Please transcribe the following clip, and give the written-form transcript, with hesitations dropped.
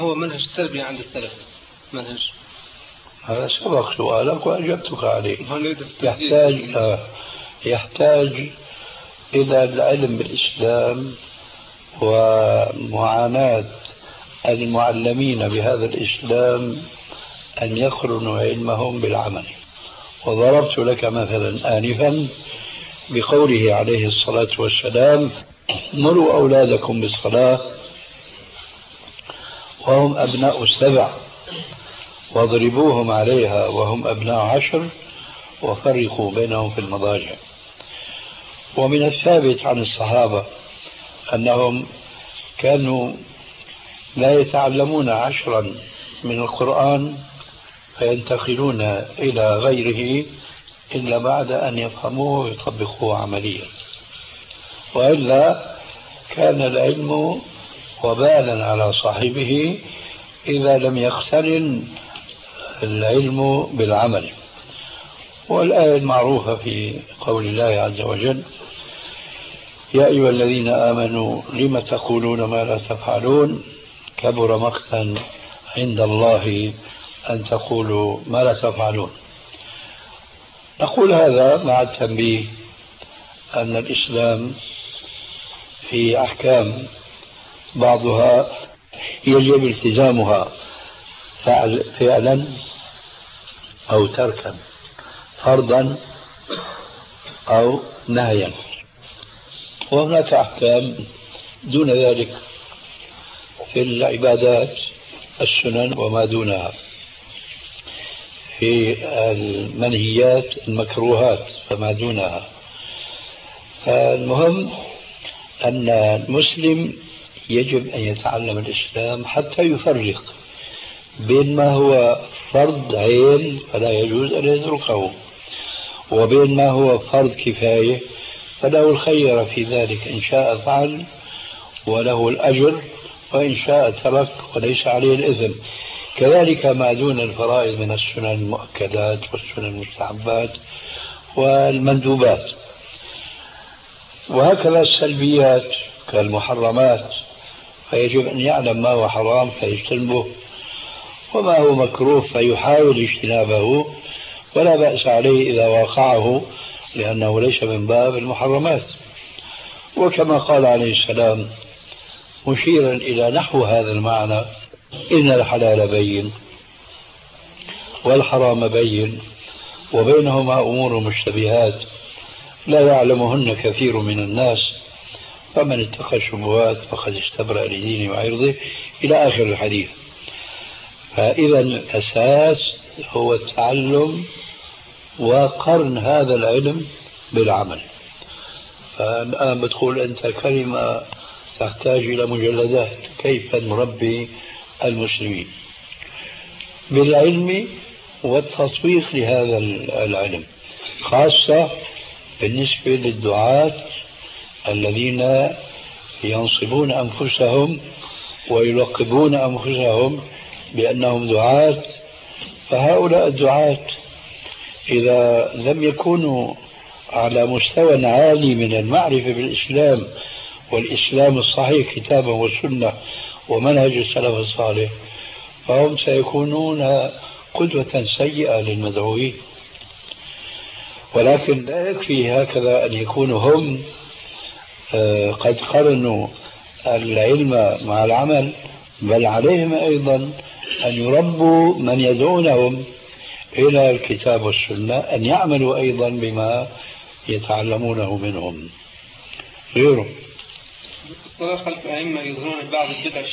هو منهج التربية عند السلف؟ منهج هذا سبق سؤالك وأجبتك عليه. يحتاج إلى العلم بالإسلام ومعاناة المعلمين بهذا الإسلام أن يقرنوا علمهم بالعمل. وضربت لك مثلا آنفا بقوله عليه الصلاة والسلام: مروا أولادكم بالصلاة وهم أبناء 7 واضربوهم عليها وهم أبناء 10 وفرقوا بينهم في المضاجع. ومن الثابت عن الصحابة أنهم كانوا لا يتعلمون 10 من القرآن فينتقلون إلى غيره إلا بعد أن يفهموه ويطبقوه عمليا، وإلا كان العلم وبالا على صاحبه إذا لم يقترن العلم بالعمل. والآية المعروفة في قول الله عز وجل: يا أيها الذين آمنوا لم تقولون ما لا تفعلون كبر مقتا عند الله أن تقولوا ما لا تفعلون. نقول هذا مع التنبيه أن الإسلام في أحكام بعضها يجب التزامها فعلا أو تركا، فرضا أو نهيا، وهناك أحكام دون ذلك في العبادات، السنن وما دونها، في المنهيات المكروهات فما دونها. فالمهم أن المسلم يجب أن يتعلم الإسلام حتى يفرق بين ما هو فرض عين فلا يجوز أن يتركه، وبين ما هو فرض كفاية فله الخير في ذلك، إن شاء فعل وله الأجر، وإن شاء ترك وليس عليه الإثم. كذلك ما دون الفرائض من السنن المؤكدات والسنن المستحبات والمندوبات، وهكذا السلبيات كالمحرمات، فيجب أن يعلم ما هو حرام فيجتنبه، وما هو مكروه فيحاول اجتنابه، ولا بأس عليه إذا واقعه لأنه ليس من باب المحرمات. وكما قال عليه السلام مشيرا إلى نحو هذا المعنى: إن الحلال بين والحرام بين وبينهما أمور مشتبهات لا يعلمهن كثير من الناس فمن اتقى الشبهات فقد استبرأ لدينه وعرضه، إلى آخر الحديث. فإذا الأساس هو التعلم وقرن هذا العلم بالعمل. فالآن بتقول أنت كلمة تحتاج إلى مجلدات: كيف نربي المسلمين بالعلم والتطبيق لهذا العلم، خاصة بالنسبة للدعاة الذين ينصبون أنفسهم ويلقبون أنفسهم بأنهم دعاة. فهؤلاء الدعاة إذا لم يكونوا على مستوى عالي من المعرفة بالإسلام والإسلام الصحيح كتابا وسنة ومنهج السلف الصالح، فهم سيكونون قدوة سيئة للمدعوين. ولكن لا يكفي هكذا أن يكونوا هم قد قرنوا العلم مع العمل، بل عليهم أيضا أن يربوا من يدعونهم إلى الكتاب والسنة أن يعملوا أيضا بما يتعلمونه منهم. غيره الصلاة خلف أئمة يظهرون بعض البدع